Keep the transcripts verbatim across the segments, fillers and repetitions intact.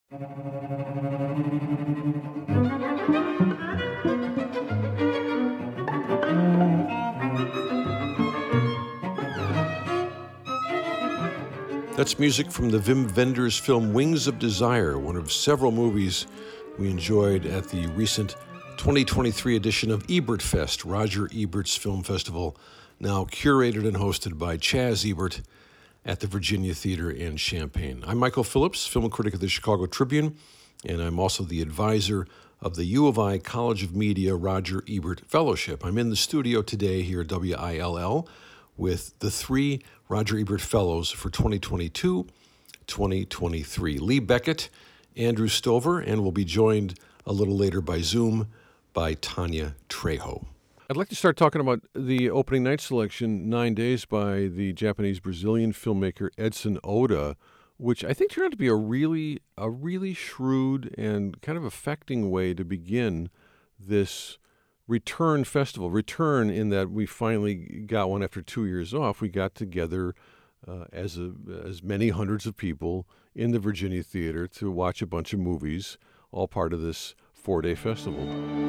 That's music from the Wim Wenders film Wings of Desire, one of several movies we enjoyed at the recent twenty twenty-three edition of Ebertfest, Roger Ebert's film festival, now curated and hosted by Chaz Ebert at the Virginia Theater in Champaign. I'm Michael Phillips, film critic of the Chicago Tribune, and I'm also the advisor of the U of I College of Media Roger Ebert Fellowship. I'm in the studio today here at W I L L with the three Roger Ebert Fellows for twenty twenty-two twenty twenty-three. Lee Beckett, Andrew Stover, and we'll be joined a little later by Zoom by Tanya Trejo. I'd like to start talking about the opening night selection, Nine Days, by the Japanese-Brazilian filmmaker Edson Oda, which I think turned out to be a really, a really shrewd and kind of affecting way to begin this Return Festival. Return in that we finally got one after two years off. We got together uh, as a, as many hundreds of people in the Virginia Theater to watch a bunch of movies, all part of this four-day festival.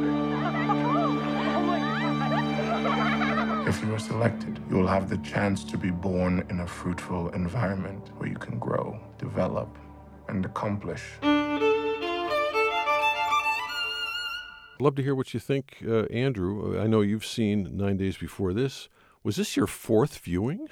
If you are selected, you will have the chance to be born in a fruitful environment where you can grow, develop, and accomplish. I'd love to hear what you think, uh, Andrew. I know you've seen Nine Days Before This. Was this your fourth viewing?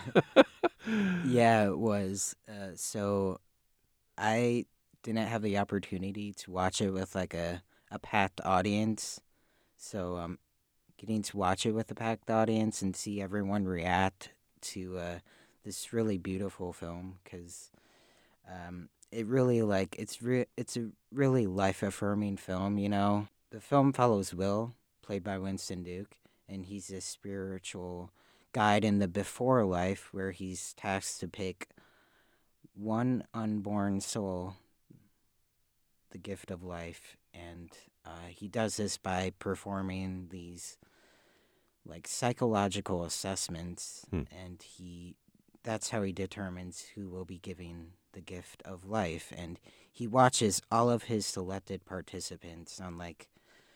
Yeah, it was. Uh, so I didn't have the opportunity to watch it with like a, a packed audience. So um, getting to watch it with a packed audience and see everyone react to uh, this really beautiful film, because um, it really like it's re- it's a really life affirming film. You know, the film follows Will, played by Winston Duke, and he's a spiritual guide in the before life where he's tasked to pick one unborn soul, the gift of life, and uh, he does this by performing these like psychological assessments, hmm. and he that's how he determines who will be giving the gift of life. And he watches all of his selected participants on like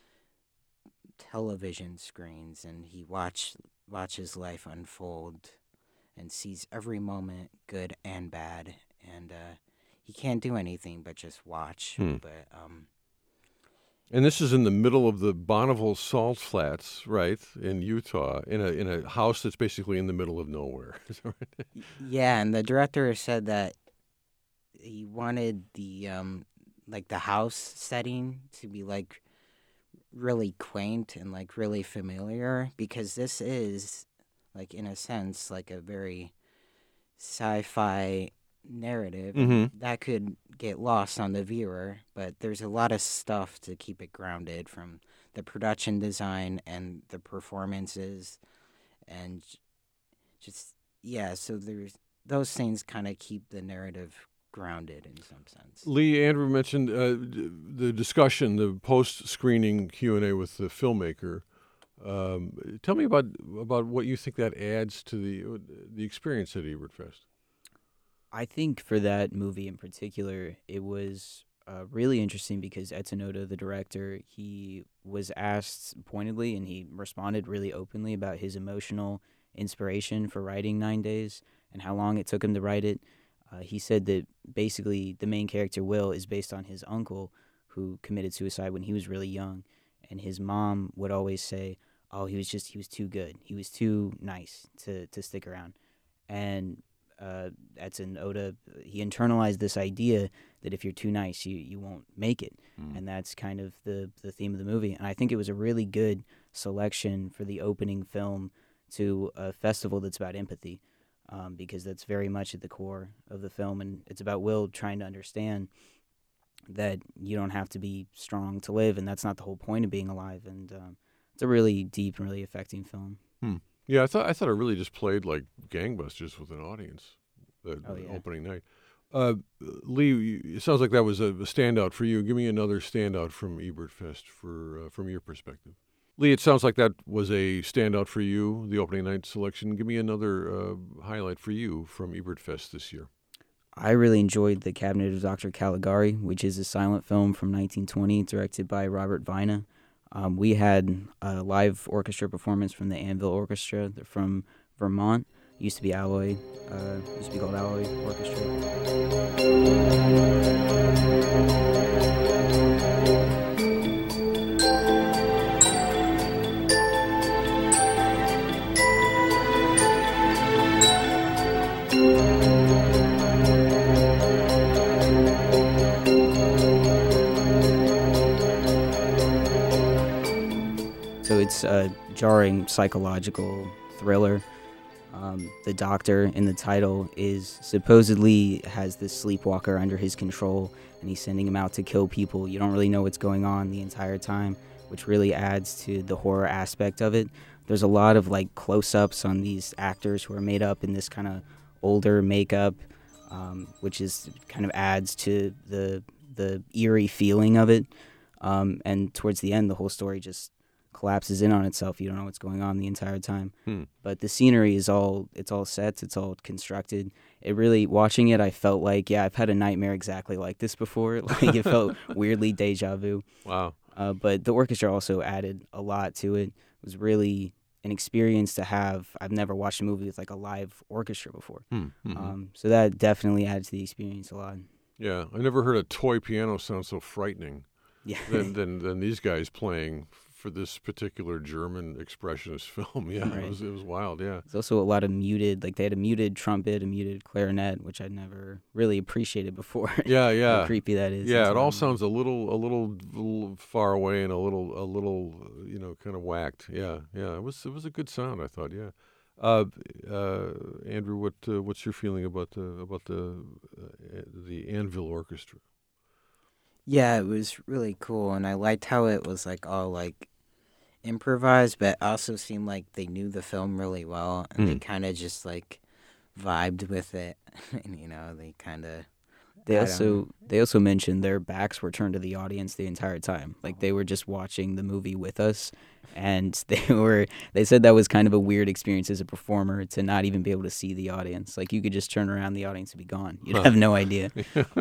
television screens, and he watch watches life unfold and sees every moment, good and bad, and uh, he can't do anything but just watch. Hmm. But um, and this is in the middle of the Bonneville Salt Flats, right, in Utah, in a in a house that's basically in the middle of nowhere. Yeah, and the director said that he wanted the um like the house setting to be like really quaint and like really familiar, because this is like in a sense like a very sci-fi narrative mm-hmm. that could get lost on the viewer, but there's a lot of stuff to keep it grounded, from the production design and the performances, and just yeah so there's those things kind of keep the narrative grounded in some sense. Lee, Andrew mentioned uh, the discussion, the post-screening Q and A with the filmmaker. Um, tell me about about what you think that adds to the the experience at Ebertfest. I think for that movie in particular, it was uh, really interesting because Edson Oda, the director, he was asked pointedly, and he responded really openly about his emotional inspiration for writing Nine Days and how long it took him to write it. Uh, he said that basically the main character, Will, is based on his uncle who committed suicide when he was really young. And his mom would always say, oh, he was just, he was too good. He was too nice to, to stick around. And uh, Edson Oda, he internalized this idea that if you're too nice, you, you won't make it. Mm. And that's kind of the, the theme of the movie. And I think it was a really good selection for the opening film to a festival that's about empathy. Um, because that's very much at the core of the film, and it's about Will trying to understand that you don't have to be strong to live, and that's not the whole point of being alive. And um, it's a really deep and really affecting film. Hmm. Yeah, I thought I thought it really just played like gangbusters with an audience. The, oh, the yeah. opening night. Uh, Lee, it sounds like that was a, a standout for you. Give me another standout from Ebertfest for uh, from your perspective. Lee, it sounds like that was a standout for you, the opening night selection. Give me another uh, highlight for you from Ebertfest this year. I really enjoyed The Cabinet of Doctor Caligari, which is a silent film from nineteen twenty, directed by Robert Vina. Um, we had a live orchestra performance from the Anvil Orchestra. They're from Vermont. Used to be Alloy. Uh, used to be called Alloy Orchestra. So it's a jarring psychological thriller. Um, the doctor in the title is supposedly has this sleepwalker under his control, and he's sending him out to kill people. You don't really know what's going on the entire time, which really adds to the horror aspect of it. There's a lot of like close-ups on these actors who are made up in this kind of older makeup, um, which is kind of adds to the the eerie feeling of it. Um, and towards the end, the whole story just collapses in on itself. You don't know what's going on the entire time. Hmm. But the scenery is all, it's all sets, it's all constructed. It really, watching it, I felt like, yeah, I've had a nightmare exactly like this before. Like, it felt weirdly deja vu. Wow. Uh, but the orchestra also added a lot to it. It was really an experience to have. I've never watched a movie with like a live orchestra before. Hmm. Mm-hmm. Um, so that definitely adds to the experience a lot. Yeah, I never heard a toy piano sound so frightening Yeah. than, than, than these guys playing for this particular German expressionist film. Yeah, Right. it was it was wild. Yeah, There's also a lot of muted, like they had a muted trumpet, a muted clarinet, which I'd never really appreciated before. yeah, yeah. How creepy that is. Yeah, That's it why all I'm- sounds a little, a little, little far away and a little, a little, uh, you know, kind of whacked. Yeah, yeah. It was, it was a good sound. I thought. Yeah. Uh, uh, Andrew, what, uh, what's your feeling about the, about the, uh, the Anvil Orchestra? Yeah, it was really cool, and I liked how it was like all like improvised, but also seemed like they knew the film really well, and they Mm. kind of just like vibed with it, and you know they kind of. They I don't also they also mentioned their backs were turned to the audience the entire time. Like they were just watching the movie with us, and they were they said that was kind of a weird experience as a performer to not even be able to see the audience. Like you could just turn around, the audience would be gone. You'd Huh. have no idea.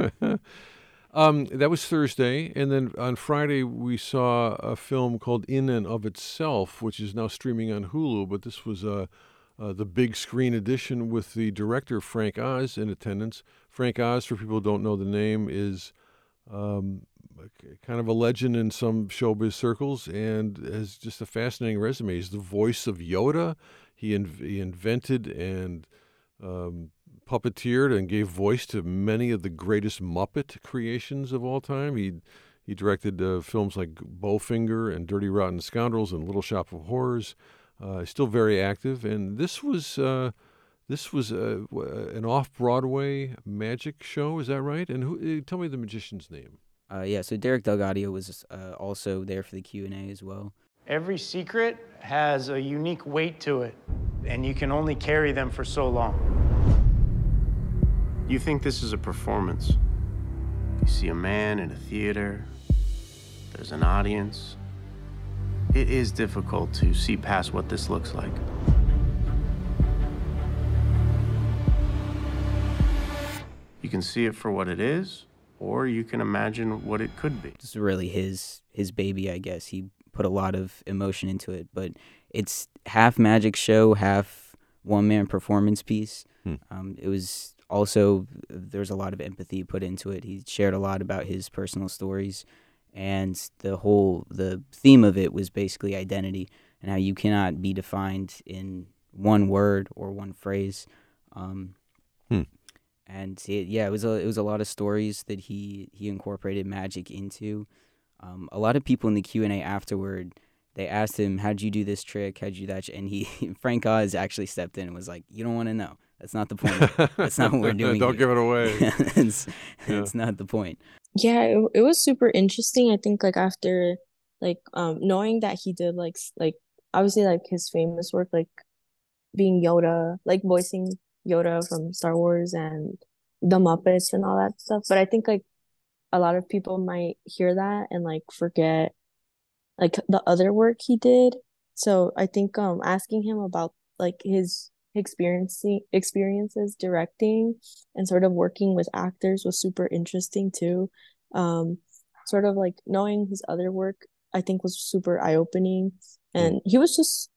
um, that was Thursday, and then on Friday we saw a film called In and of Itself, which is now streaming on Hulu. But this was uh, uh, the big screen edition with the director Frank Oz in attendance. Frank Oz, for people who don't know the name, is um, kind of a legend in some showbiz circles and has just a fascinating resume. He's the voice of Yoda. He, in- he invented and um, puppeteered and gave voice to many of the greatest Muppet creations of all time. He he directed uh, films like Bowfinger and Dirty Rotten Scoundrels and Little Shop of Horrors. Uh, still very active, and this was uh, this was uh, w- an off-Broadway magic show. Is that right? And who? Uh, tell me the magician's name. Uh, yeah, so Derek Delgadio was uh, also there for the Q and A as well. Every secret has a unique weight to it, and you can only carry them for so long. You think this is a performance. You see a man in a theater, there's an audience. It is difficult to see past what this looks like. You can see it for what it is, or you can imagine what it could be. This is really his his baby, I guess. He put a lot of emotion into it, but it's half magic show, half one man performance piece. Hmm. Um, it was also there's a lot of empathy put into it. He shared a lot about his personal stories, and the whole the theme of it was basically identity and how you cannot be defined in one word or one phrase. Um, Hmm. And it, yeah, it was a it was a lot of stories that he he incorporated magic into. Um, a lot of people in the Q and A afterward, they asked him, "How'd you do this trick? How'd you do that?" And he Frank Oz actually stepped in and was like, "You don't want to know. That's not the point. That's not what we're doing. Don't here." give it away. it's Yeah. it's not the point. Yeah, it, it was super interesting. I think like after like um knowing that he did like s- like obviously like his famous work like being Yoda, like voicing Yoda from Star Wars and the Muppets and all that stuff. But I think like a lot of people might hear that and like forget like the other work he did. So I think um asking him about like his experiencing experiences directing and sort of working with actors was super interesting too. Um, sort of like knowing his other work, I think was super eye-opening. And Mm. he was just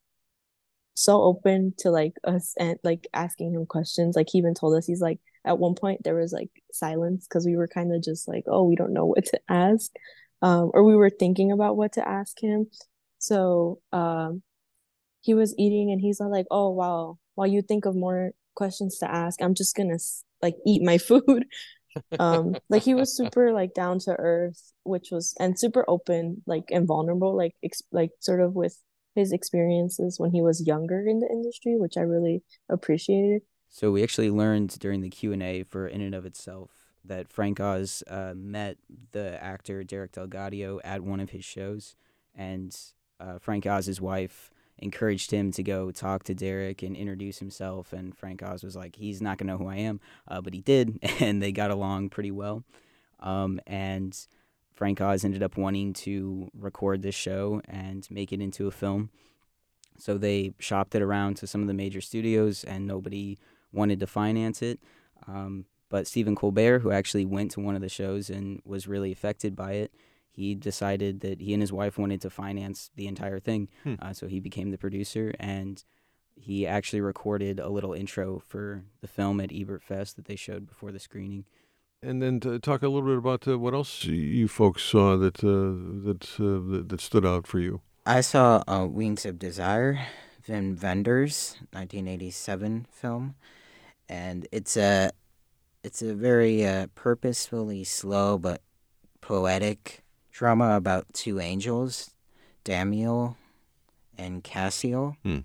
so open to like us and like asking him questions. Like he even told us, he's like, at one point there was like silence because we were kind of just like, oh, we don't know what to ask. Um, or we were thinking about what to ask him. So um he was eating and he's like, oh wow, while you think of more questions to ask, I'm just gonna like eat my food. Um like he was super like down to earth, which was, and super open, like, and vulnerable, like ex- like sort of with his experiences when he was younger in the industry, which I really appreciated. So we actually learned during the Q and A for In and of Itself that Frank Oz uh, met the actor Derek Delgadio at one of his shows, and uh, Frank Oz's wife encouraged him to go talk to Derek and introduce himself, and Frank Oz was like, he's not going to know who I am, uh, but he did, and they got along pretty well. Um, and Frank Oz ended up wanting to record this show and make it into a film. So they shopped it around to some of the major studios, and nobody wanted to finance it. Um, but Stephen Colbert, who actually went to one of the shows and was really affected by it, he decided that he and his wife wanted to finance the entire thing. Hmm. Uh, so he became the producer, and he actually recorded a little intro for the film at Ebert Fest that they showed before the screening. And then to talk a little bit about uh, what else you folks saw that uh, that, uh, that that stood out for you. I saw uh, Wings of Desire, Wim Wenders, nineteen eighty-seven film, and it's a it's a very uh, purposefully slow but poetic drama about two angels, Damiel and Cassiel, Hmm.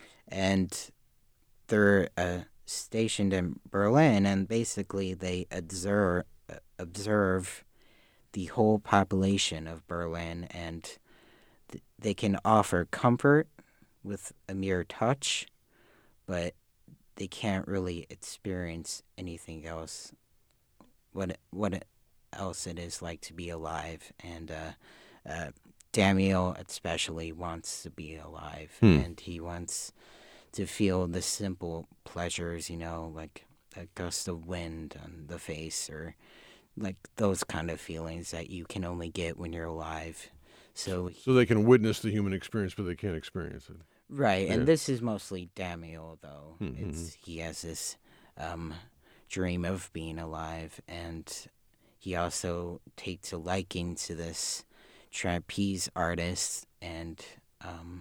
and they're uh, stationed in Berlin, and basically they observe observe the whole population of Berlin, and th- they can offer comfort with a mere touch, but they can't really experience anything else. What what it, else it is like to be alive, and uh, uh, Damiel especially wants to be alive, Hmm. and he wants to feel the simple pleasures, you know, like a gust of wind on the face, or like those kind of feelings that you can only get when you're alive. So, So they can witness the human experience, but they can't experience it. right, and Yeah. this is mostly Damiel, though. Mhm. It's he has this um, dream of being alive, and he also takes a liking to this trapeze artist, and um,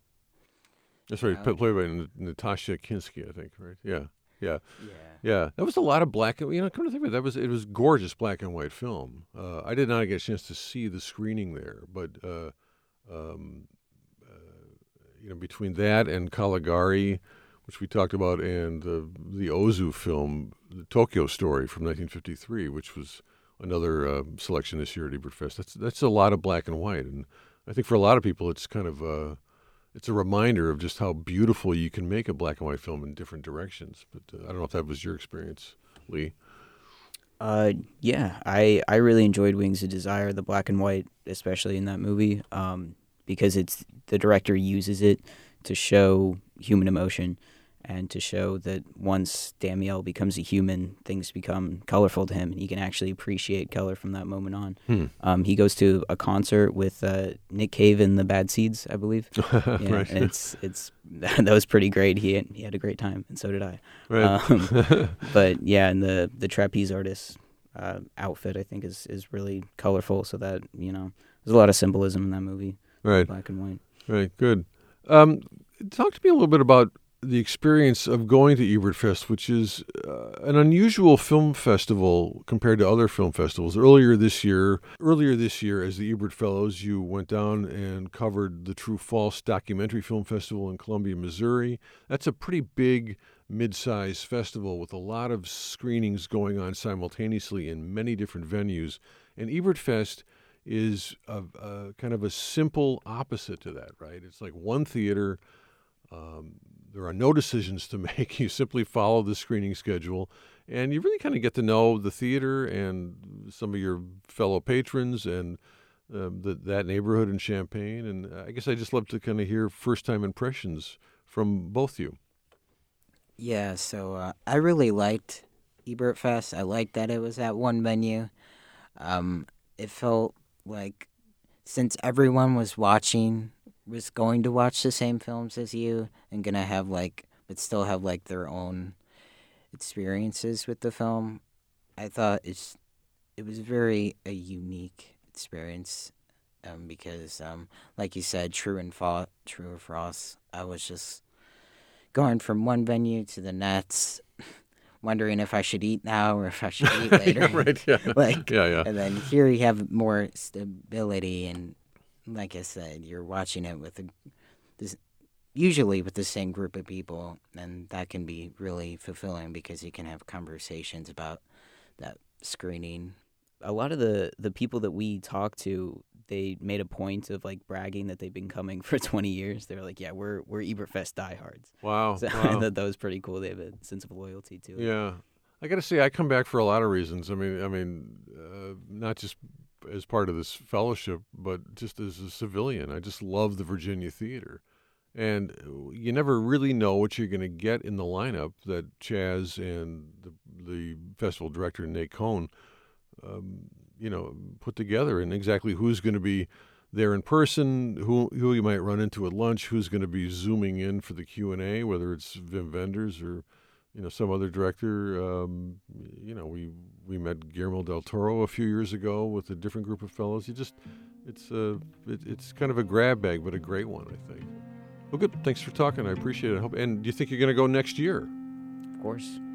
That's right. Oh. Played by N- Natasha Kinski, I think. Right? Yeah. Yeah. yeah. Yeah, that was a lot of black and, you know, come to think of it, that was, it was gorgeous black and white film. Uh, I did not get a chance to see the screening there, but, uh, um, uh, you know, between that and Caligari, which we talked about, and uh, the Ozu film, the Tokyo Story from nineteen fifty-three, which was another uh, selection this year at Ebert Fest. That's, that's a lot of black and white, and I think for a lot of people it's kind of... Uh, It's a reminder of just how beautiful you can make a black and white film in different directions. But uh, I don't know if that was your experience, Lee. Uh, yeah, I, I really enjoyed Wings of Desire, the black and white, especially in that movie, um, because it's the director uses it to show human emotion and to show that once Damiel becomes a human, things become colorful to him, and he can actually appreciate color from that moment on. Hmm. Um, he goes to a concert with uh, Nick Cave and the Bad Seeds, I believe. Yeah, Right. and it's it's that was pretty great. He had, he had a great time, and so did I. Right. Um, but yeah, and the the trapeze artist uh, outfit, I think, is is really colorful. So that, you know, there's a lot of symbolism in that movie, Right. black and white. Right. Good. Um, talk to me a little bit about the experience of going to Ebert Fest, which is uh, an unusual film festival compared to other film festivals. Earlier this year, earlier this year, as the Ebert Fellows, you went down and covered the True False Documentary Film Festival in Columbia, Missouri. That's a pretty big mid-sized festival with a lot of screenings going on simultaneously in many different venues. And Ebert Fest is a, a kind of a simple opposite to that, right? It's like one theater. Um, there are no decisions to make. You simply follow the screening schedule, and you really kind of get to know the theater and some of your fellow patrons and um, the, that neighborhood in Champaign. And I guess I just love to kind of hear first-time impressions from both of you. Yeah, so uh, I really liked Ebert Fest. I liked that it was at one venue. Um, it felt like since everyone was watching, was going to watch the same films as you, and gonna have like, but still have like their own experiences with the film. I thought it's it was very a unique experience, um, because um, like you said, True and Fa- True or Frost. I was just going from one venue to the next, wondering if I should eat now or if I should eat later. Yeah, right. Yeah. like, yeah, yeah. and then here you have more stability, and like I said, you're watching it with a, this, usually with the same group of people, and that can be really fulfilling because you can have conversations about that screening. A lot of the the people that we talked to, they made a point of like bragging that they've been coming for twenty years. They were like, "Yeah, we're we're Ebertfest diehards." Wow. So wow. I thought that was pretty cool. They have a sense of loyalty to it. Yeah, I got to say, I come back for a lot of reasons. I mean, I mean, uh, not just as part of this fellowship, but just as a civilian. I just love the Virginia Theater, and you never really know what you're going to get in the lineup that Chaz and the the festival director Nate Cohn, um, you know, put together, and exactly who's going to be there in person, who who you might run into at lunch, who's going to be zooming in for the Q and A, whether it's Wim Wenders or, you know, some other director. Um, you know, we we met Guillermo del Toro a few years ago with a different group of fellows. You just, it's a, it, it's kind of a grab bag, but a great one, I think. Well, good. Thanks for talking. I appreciate it. I hope, and do you think you're going to go next year? Of course.